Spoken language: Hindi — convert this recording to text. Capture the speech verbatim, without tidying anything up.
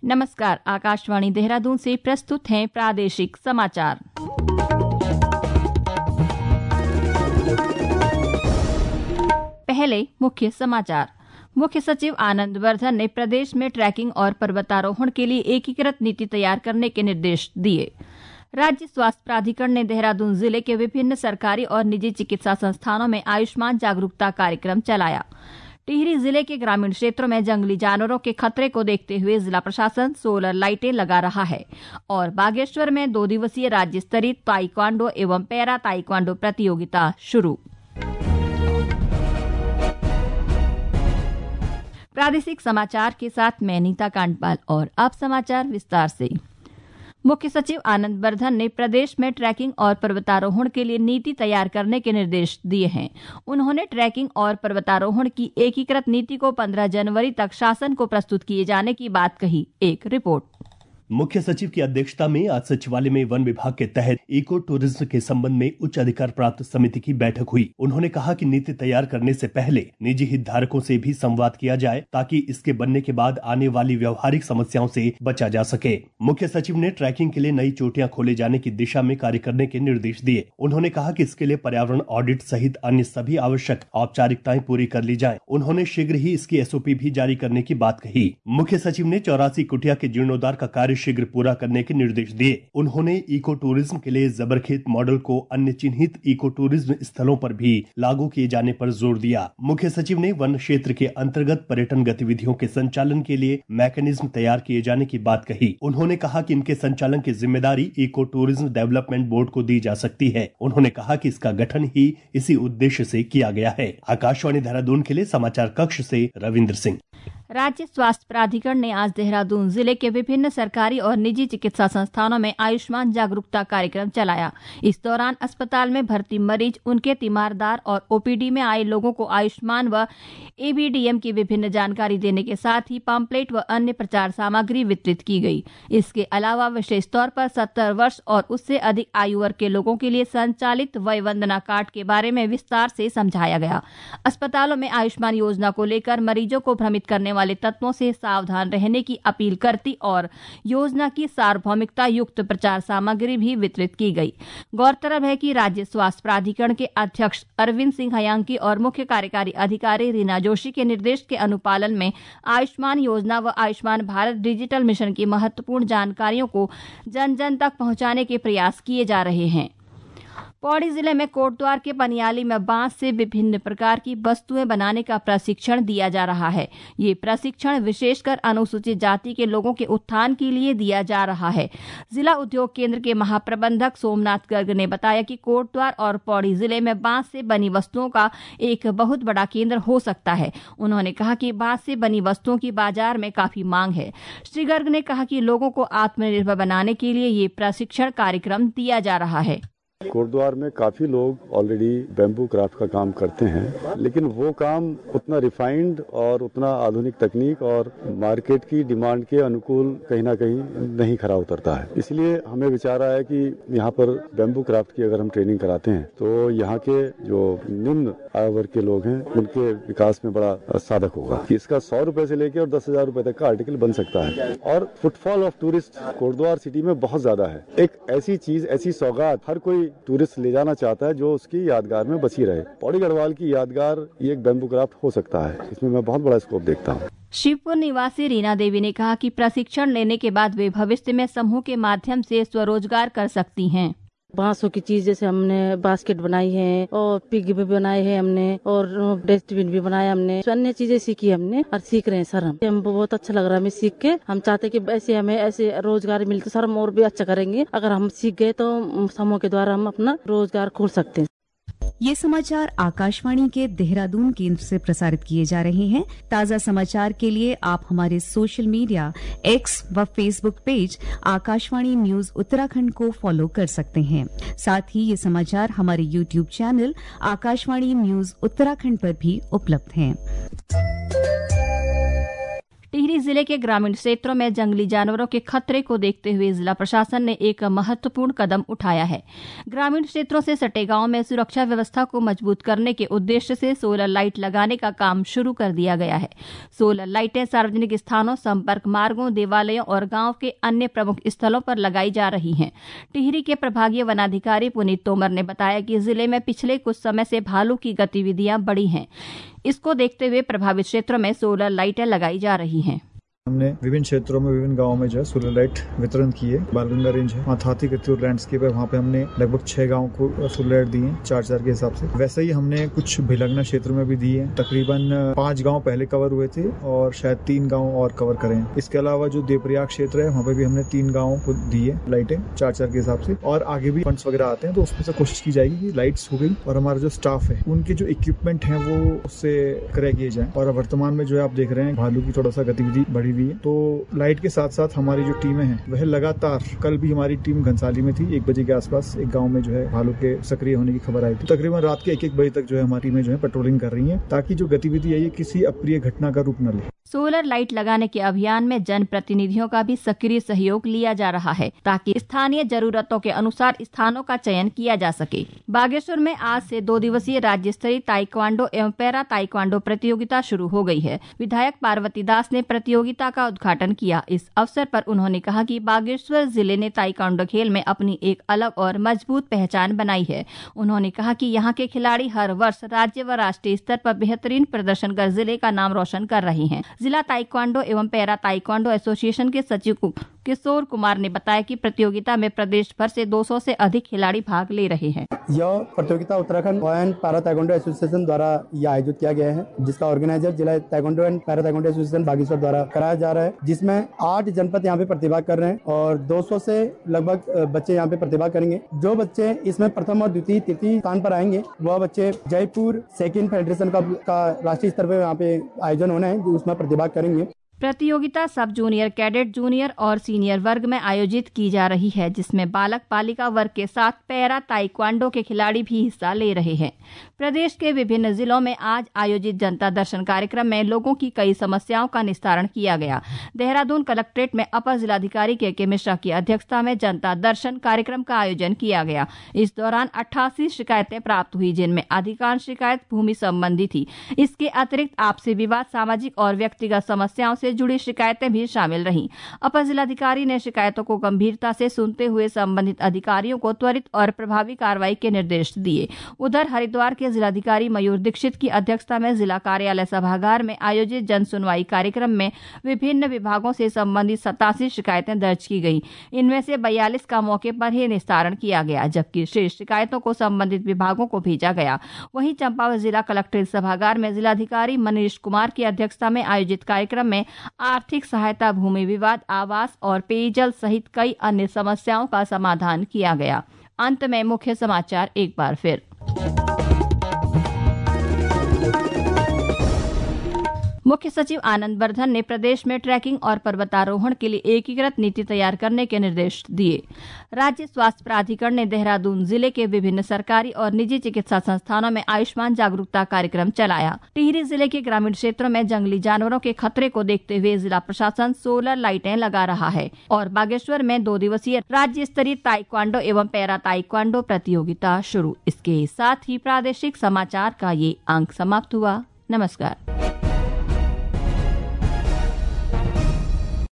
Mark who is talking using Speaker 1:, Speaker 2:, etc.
Speaker 1: नमस्कार, आकाशवाणी देहरादून से प्रस्तुत हैं प्रादेशिक समाचार। पहले मुख्य समाचार। मुख्य सचिव आनंद वर्धन ने प्रदेश में ट्रैकिंग और पर्वतारोहण के लिए एकीकृत नीति तैयार करने के निर्देश दिए। राज्य स्वास्थ्य प्राधिकरण ने देहरादून जिले के विभिन्न सरकारी और निजी चिकित्सा संस्थानों में आयुष्मान जागरूकता कार्यक्रम चलाया। टिहरी जिले के ग्रामीण क्षेत्रों में जंगली जानवरों के खतरे को देखते हुए जिला प्रशासन सोलर लाइटें लगा रहा है। और बागेश्वर में दो दिवसीय राज्य स्तरीय ताइक्वांडो एवं पैरा ताइक्वांडो प्रतियोगिता शुरू। प्रादेशिक समाचार के साथ मैं नीता कांडपाल और अब समाचार विस्तार से। मुख्य सचिव आनंद वर्धन ने प्रदेश में ट्रैकिंग और पर्वतारोहण के लिए नीति तैयार करने के निर्देश दिए हैं। उन्होंने ट्रैकिंग और पर्वतारोहण की एकीकृत नीति को पंद्रह जनवरी तक शासन को प्रस्तुत किए जाने की बात कही। एक रिपोर्ट।
Speaker 2: मुख्य सचिव की अध्यक्षता में आज सचिवालय में वन विभाग के तहत इको टूरिज्म के संबंध में उच्च अधिकार प्राप्त समिति की बैठक हुई। उन्होंने कहा कि नीति तैयार करने से पहले निजी हितधारकों से भी संवाद किया जाए ताकि इसके बनने के बाद आने वाली व्यवहारिक समस्याओं से बचा जा सके। मुख्य सचिव ने ट्रैकिंग के लिए नई चोटियां खोले जाने की दिशा में कार्य करने के निर्देश दिए। उन्होंने कहा कि इसके लिए पर्यावरण ऑडिट सहित अन्य सभी आवश्यक औपचारिकताएं पूरी कर ली जाएं। उन्होंने शीघ्र ही इसकी एसओपी भी जारी करने की बात कही। मुख्य सचिव ने चौरासी कुटिया के जीर्णोद्धार का कार्य शीघ्र पूरा करने के निर्देश दिए। उन्होंने इको टूरिज्म के लिए जबरखेत मॉडल को अन्य चिन्हित इको टूरिज्म स्थलों पर भी लागू किए जाने पर जोर दिया। मुख्य सचिव ने वन क्षेत्र के अंतर्गत पर्यटन गतिविधियों के संचालन के लिए मैकेनिज्म तैयार किए जाने की बात कही। उन्होंने कहा कि इनके संचालन की जिम्मेदारी इको टूरिज्म डेवलपमेंट बोर्ड को दी जा सकती है। उन्होंने कहा कि इसका गठन ही इसी उद्देश्य से किया गया है। आकाशवाणी देहरादून के लिए समाचार कक्ष से रविंद्र सिंह।
Speaker 1: राज्य स्वास्थ्य प्राधिकरण ने आज देहरादून जिले के विभिन्न सरकारी और निजी चिकित्सा संस्थानों में आयुष्मान जागरूकता कार्यक्रम चलाया। इस दौरान अस्पताल में भर्ती मरीज, उनके तीमारदार और ओपीडी में आए लोगों को आयुष्मान व एबीडीएम की विभिन्न जानकारी देने के साथ ही पम्पलेट व अन्य प्रचार सामग्री वितरित की गई। इसके अलावा विशेष तौर पर सत्तर वर्ष और उससे अधिक आयु वर्ग के लोगों के लिए संचालित वय वंदना कार्ड के बारे में विस्तार से समझाया गया। अस्पतालों में आयुष्मान योजना को लेकर मरीजों को भ्रमित करने वाले तत्वों से सावधान रहने की अपील करती और योजना की सार्वभौमिकता युक्त प्रचार सामग्री भी वितरित की गई। गौरतलब है कि राज्य स्वास्थ्य प्राधिकरण के अध्यक्ष अरविंद सिंह हयांकी और मुख्य कार्यकारी अधिकारी रीना जोशी के निर्देश के अनुपालन में आयुष्मान योजना व आयुष्मान भारत डिजिटल मिशन की महत्वपूर्ण जानकारियों को जन जन तक पहुंचाने के प्रयास किए जा रहे हैं। पौड़ी जिले में कोटद्वार के पनियाली में बांस से विभिन्न प्रकार की वस्तुएं बनाने का प्रशिक्षण दिया जा रहा है। ये प्रशिक्षण विशेषकर अनुसूचित जाति के लोगों के उत्थान के लिए दिया जा रहा है। जिला उद्योग केंद्र के महाप्रबंधक सोमनाथ गर्ग ने बताया कि कोटद्वार और पौड़ी जिले में बांस से बनी वस्तुओं का एक बहुत बड़ा केंद्र हो सकता है। उन्होंने कहा कि बांस से बनी वस्तुओं की बाजार में काफी मांग है। श्री गर्ग ने कहा कि लोगों को आत्मनिर्भर बनाने के लिए ये प्रशिक्षण कार्यक्रम दिया जा रहा है।
Speaker 3: कोटद्वार में काफी लोग ऑलरेडी बैम्बू क्राफ्ट का काम करते हैं, लेकिन वो काम उतना रिफाइंड और उतना आधुनिक तकनीक और मार्केट की डिमांड के अनुकूल कहीं ना कहीं नहीं खरा उतरता है। इसलिए हमें विचार आया कि यहाँ पर बैम्बू क्राफ्ट की अगर हम ट्रेनिंग कराते हैं तो यहाँ के जो निम्न आय वर्ग के लोग हैं उनके विकास में बड़ा साधक होगा कि इसका सौ रुपए से लेकर और दस हजार रुपए तक का आर्टिकल बन सकता है। और footfall of tourist Kotdwar city में बहुत ज्यादा है। एक ऐसी चीज, ऐसी सौगात हर कोई टूरिस्ट ले जाना चाहता है जो उसकी यादगार में बची रहे। पौड़ी गढ़वाल की यादगार ये एक बैम्बू क्राफ्ट हो सकता है। इसमें मैं बहुत बड़ा स्कोप देखता हूँ।
Speaker 1: शिवपुर निवासी रीना देवी ने कहा कि प्रशिक्षण लेने के बाद वे भविष्य में समूह के माध्यम से स्वरोजगार कर सकती हैं।
Speaker 4: बांसों की चीज जैसे हमने बास्केट बनाई है और पिग भी बनाए हैं हमने और डस्टबिन भी बनाया हमने। अन्य चीजें सीखी हमने और सीख रहे हैं सर। हम हमको बहुत अच्छा लग रहा है हमें सीख के। हम चाहते हैं कि ऐसे हमें ऐसे रोजगार मिलते सर, हम और भी अच्छा करेंगे। अगर हम सीख गए तो समूह के द्वारा हम अपना रोजगार खोल सकते हैं।
Speaker 5: ये समाचार आकाशवाणी के देहरादून केंद्र से प्रसारित किए जा रहे हैं। ताज़ा समाचार के लिए आप हमारे सोशल मीडिया एक्स व Facebook page Akashvani news Uttarakhand को फॉलो कर सकते हैं। साथ ही ये समाचार हमारे YouTube channel Akashvani news Uttarakhand पर भी उपलब्ध हैं।
Speaker 1: टिहरी टिहरी जिले के ग्रामीण क्षेत्रों में जंगली जानवरों के खतरे को देखते हुए जिला प्रशासन ने एक महत्वपूर्ण कदम उठाया है। ग्रामीण क्षेत्रों से सटे गांव में सुरक्षा व्यवस्था को मजबूत करने के उद्देश्य से सोलर लाइट लगाने का काम शुरू कर दिया गया है। सोलर लाइटें सार्वजनिक स्थानों, संपर्क मार्गों, देवालयों और गांव के अन्य प्रमुख स्थलों पर लगाई जा रही हैं। टिहरी के प्रभागीय वनाधिकारी पुनीत तोमर ने बताया कि जिले में पिछले कुछ समय से भालू की गतिविधियां बढ़ी हैं। इसको देखते हुए प्रभावित क्षेत्रों में सोलर लाइटें लगाई जा रही हैं।
Speaker 6: हमने विभिन्न क्षेत्रों में विभिन्न गांवों में जो है सोलर लाइट वितरण किए। बालगंगा रेंज है, हाथी कत्यूर लैंडस्केप है, वहाँ पे हमने लगभग छह गांवों को सोलर लाइट दी है, चार चार के हिसाब से। वैसे ही हमने कुछ भिलंगना क्षेत्र में भी दी है। तकरीबन पांच गांव पहले कवर हुए थे और शायद तीन गांव और कवर करें। इसके अलावा जो देवप्रयाग क्षेत्र है वहाँ पे भी हमने तीन गाँवों को दी है लाइटें, चार चार के हिसाब से। और आगे भी फंड्स वगैरह आते हैं तो उसमें से कोशिश की जाएगी कि लाइट्स हो गई और हमारा जो स्टाफ है उनके जो इक्विपमेंट है वो उससे क्रय किए जाए। और वर्तमान में जो है आप देख रहे हैं भालू की थोड़ा सा गतिविधि बढ़ी हुई है, तो लाइट के साथ साथ हमारी जो टीमें हैं वह लगातार, कल भी हमारी टीम घनसाली में थी, एक बजे के आसपास एक गांव में जो है भालू के सक्रिय होने की खबर आई थी। तकरीबन रात के एक एक बजे तक जो है हमारी टीमें जो है पेट्रोलिंग कर रही हैं ताकि जो गतिविधि है ये किसी अप्रिय घटना का रूप न ले।
Speaker 1: सोलर लाइट लगाने के अभियान में जनप्रतिनिधियों का भी सक्रिय सहयोग लिया जा रहा है ताकि स्थानीय जरूरतों के अनुसार स्थानों का चयन किया जा सके। बागेश्वर में आज से दो दिवसीय राज्य स्तरीय ताइक्वांडो एवं पैरा ताइक्वांडो प्रतियोगिता शुरू हो गई है। विधायक पार्वती दास ने प्रतियोगिता का उद्घाटन किया। इस अवसर पर उन्होंने कहा कि बागेश्वर जिले ने ताइक्वांडो खेल में अपनी एक अलग और मजबूत पहचान बनाई है। उन्होंने कहा कि यहाँ के खिलाड़ी हर वर्ष राज्य व राष्ट्रीय स्तर पर बेहतरीन प्रदर्शन कर जिले का नाम रोशन कर रहे हैं। जिला ताइक्वांडो एवं पैरा ताइक्वांडो एसोसिएशन के सचिव किशोर कुमार ने बताया कि प्रतियोगिता में प्रदेश भर से दो सौ से अधिक खिलाड़ी भाग ले रहे हैं।
Speaker 7: यह प्रतियोगिता Uttarakhand and para taekwondo association द्वारा यह आयोजित किया गया है, जिसका ऑर्गेनाइजर जिला taekwondo and para taekwondo association Bageshwar द्वारा कराया जा रहा है, जिसमें आठ जनपद यहाँ पे प्रतिभा कर रहे हैं और दो सौ से लगभग बच्चे यहाँ पे प्रतिभा करेंगे। जो बच्चे इसमें प्रथम और द्वितीय तृतीय स्थान पर आएंगे वह बच्चे जयपुर सेकंड फेडरेशन का, का राष्ट्रीय स्तर पर यहाँ पे आयोजन होना है, जो उसमें प्रतिभा करेंगे।
Speaker 1: प्रतियोगिता सब जूनियर, कैडेट, जूनियर और सीनियर वर्ग में आयोजित की जा रही है, जिसमें बालक बालिका वर्ग के साथ पैरा ताइक्वांडो के खिलाड़ी भी हिस्सा ले रहे हैं। प्रदेश के विभिन्न जिलों में आज आयोजित जनता दर्शन कार्यक्रम में लोगों की कई समस्याओं का निस्तारण किया गया। देहरादून कलेक्ट्रेट में अपर जिलाधिकारी के के मिश्रा की अध्यक्षता में जनता दर्शन कार्यक्रम का आयोजन किया गया। इस दौरान अट्ठासी शिकायतें प्राप्त हुई, जिनमें अधिकांश शिकायत भूमि संबंधी थी। इसके अतिरिक्त आपसी विवाद, सामाजिक और व्यक्तिगत समस्याओं से जुड़ी शिकायतें भी शामिल रहीं। अपर जिलाधिकारी ने शिकायतों को गंभीरता से सुनते हुए संबंधित अधिकारियों को त्वरित और प्रभावी कार्रवाई के निर्देश दिए। उधर हरिद्वार के जिलाधिकारी मयूर दीक्षित की अध्यक्षता में जिला कार्यालय सभागार में आयोजित जन सुनवाई कार्यक्रम में विभिन्न विभागों से संबंधित सतासी शिकायतें दर्ज की गई। इनमें से बयालीस का मौके पर ही निस्तारण किया गया, जबकि शेष शिकायतों को संबंधित विभागों को भेजा गया। वहीं चंपावत जिला कलेक्ट्रेट सभागार में जिलाधिकारी मनीष कुमार की अध्यक्षता में आयोजित कार्यक्रम में आर्थिक सहायता, भूमि विवाद, आवास और पेयजल सहित कई अन्य समस्याओं का समाधान किया गया। अंत में मुख्य समाचार एक बार फिर। मुख्य सचिव आनंद वर्धन ने प्रदेश में ट्रैकिंग और पर्वतारोहण के लिए एकीकृत नीति तैयार करने के निर्देश दिए। राज्य स्वास्थ्य प्राधिकरण ने देहरादून जिले के विभिन्न सरकारी और निजी चिकित्सा संस्थानों में आयुष्मान जागरूकता कार्यक्रम चलाया। टिहरी जिले के ग्रामीण क्षेत्रों में जंगली जानवरों के खतरे को देखते हुए जिला प्रशासन सोलर लाइटें लगा रहा है। और बागेश्वर में दो दिवसीय राज्य स्तरीय ताइक्वांडो एवं पैरा ताइक्वांडो प्रतियोगिता शुरू। इसके साथ ही प्रादेशिक समाचार का ये अंक समाप्त हुआ। नमस्कार।